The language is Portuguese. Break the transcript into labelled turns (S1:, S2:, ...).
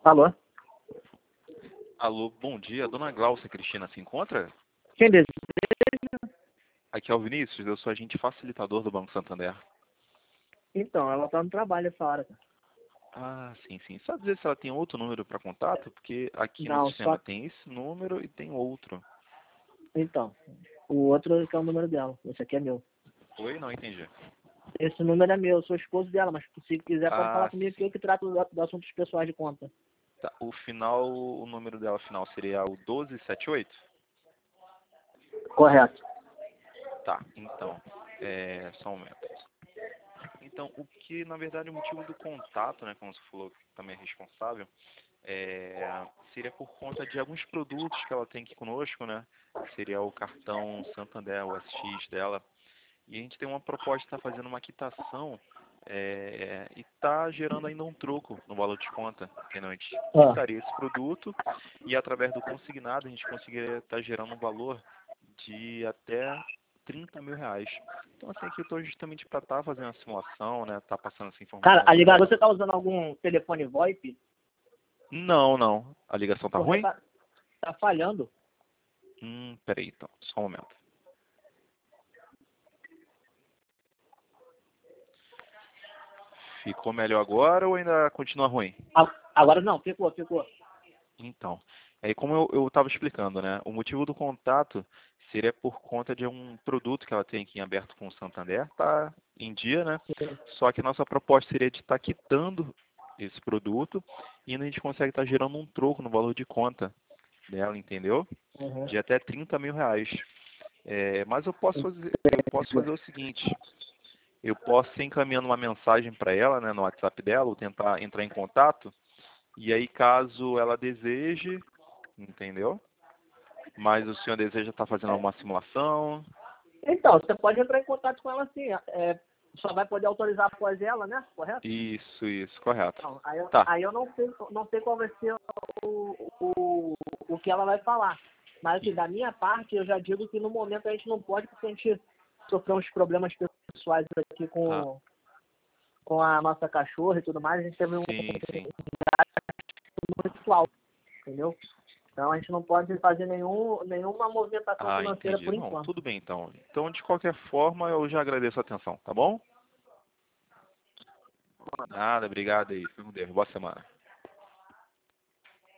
S1: Alô?
S2: Alô, bom dia. Dona Glaucia Cristina se encontra?
S1: Quem deseja?
S2: Aqui é o Vinícius, eu sou agente facilitador do Banco Santander.
S1: Então, ela tá no trabalho essa hora, cara.
S2: Ah, sim, sim. Só dizer se ela tem outro número para contato, porque aqui no
S1: Não,
S2: sistema
S1: só...
S2: tem esse número e tem outro.
S1: Então, o outro que é o número dela. Esse aqui é meu.
S2: Oi? Não entendi.
S1: Esse número é meu, eu sou esposo dela, mas se quiser pode falar
S2: Ah,
S1: comigo que
S2: sim.
S1: eu que trato dos assuntos pessoais de conta.
S2: Tá. O número dela final seria o 1278?
S1: Correto.
S2: Tá, então, só um momento. Então, o que, na verdade, o motivo do contato, né, como você falou, que também é responsável, seria por conta de alguns produtos que ela tem aqui conosco, né? Seria o cartão Santander, o SX dela. E a gente tem uma proposta de estar fazendo uma quitação e está gerando ainda um troco no valor de conta. Entendeu? A gente
S1: Ah.
S2: quitaria esse produto e através do consignado a gente conseguiria estar gerando um valor de até 30 mil reais. Então, assim, aqui eu estou justamente para estar fazendo a simulação, né? Tá passando essa
S1: Cara,
S2: informação
S1: a
S2: para
S1: ligação,
S2: ela.
S1: você tá usando algum telefone VoIP?
S2: Não, não. A ligação tá
S1: Porque
S2: ruim?
S1: tá falhando.
S2: Peraí, então. Só um momento. Ficou melhor agora ou ainda continua ruim?
S1: Agora não, ficou.
S2: Então, aí como eu estava explicando, né? O motivo do contato seria por conta de um produto que ela tem aqui em aberto com o Santander, tá em dia, né? Só que a nossa proposta seria de estar quitando esse produto e ainda a gente consegue estar gerando um troco no valor de conta dela, entendeu?
S1: Uhum.
S2: De até 30 mil reais. Mas eu posso fazer o seguinte, eu posso ir encaminhando uma mensagem para ela, né, no WhatsApp dela, ou tentar entrar em contato, e aí caso ela deseje, entendeu? Mas o senhor deseja estar fazendo alguma simulação?
S1: Então, você pode entrar em contato com ela assim. Só vai poder autorizar após ela, né? Correto?
S2: Isso, correto.
S1: Então,
S2: Tá,
S1: aí eu não sei qual vai ser o que ela vai falar. Mas assim, da minha parte, eu já digo que no momento a gente não pode, porque a gente sofreu uns problemas pessoais aqui
S2: ah,
S1: com a nossa cachorra e tudo mais. A gente teve um
S2: sim.
S1: muito alto, entendeu? Então a gente não pode fazer nenhuma movimentação
S2: Ah,
S1: financeira
S2: entendi.
S1: por
S2: Não,
S1: enquanto.
S2: tudo bem então. Então, de qualquer forma, eu já agradeço a atenção, tá bom? Nada, obrigado aí. Fique com Deus. Boa semana.